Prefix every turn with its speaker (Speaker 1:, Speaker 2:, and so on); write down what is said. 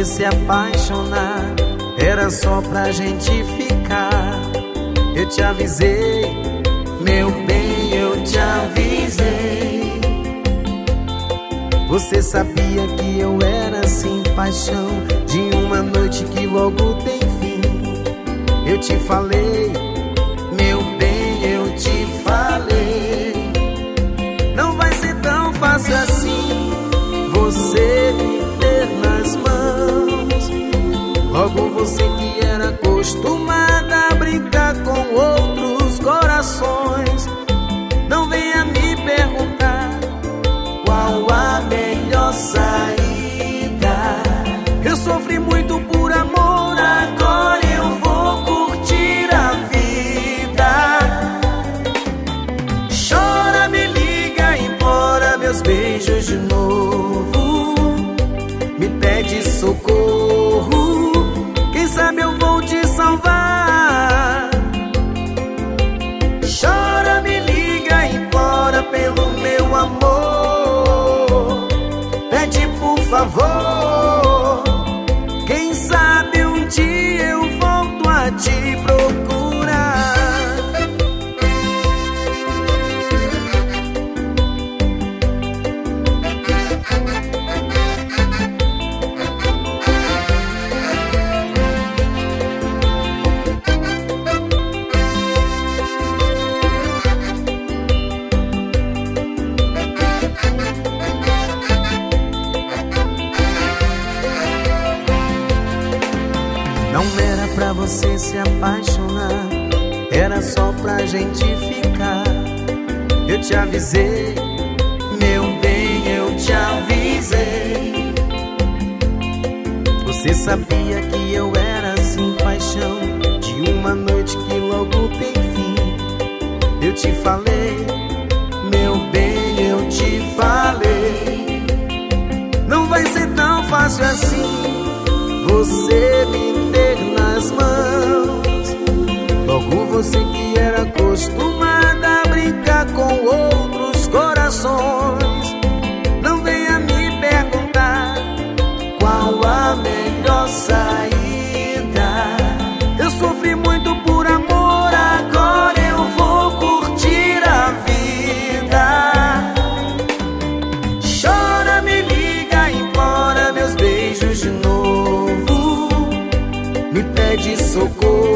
Speaker 1: se apaixonar, era só pra gente ficar. Eu te avisei, meu bem, eu te avisei. Você sabia que eu era assim, paixão de uma noite que logo tem fim. Eu te falei, meu bem, eu te falei. Não vai ser tão fácil assim você me ter nas mãos. Logo você que era acostumada a brincar com outros corações. Não venha me perguntar qual a melhor saída. Eu sofri muito por amor, agora eu vou curtir a vida. Chora, me liga, implora meus beijos de novo. Me pede socorro, quem sabe eu vou te salvar. Chora, me liga, implora pelo meu amor. Pede por favor, quem sabe um dia eu volto a te procurar. Não era pra você se apaixonar, era só pra gente ficar. Eu te avisei, meu bem, eu te avisei. Você sabia que eu era assim, paixão de uma noite que logo tem fim. Eu te falei, meu bem, eu te falei. Não vai ser tão fácil assim você me ter nas mãos. Logo você que era acostumada a brincar com outros corações. Não venha me perguntar qual a melhor saída. Eu sofri muito por amor, agora eu vou curtir a vida. Chora, me liga, implora meus beijos de novo. Me pede socorro,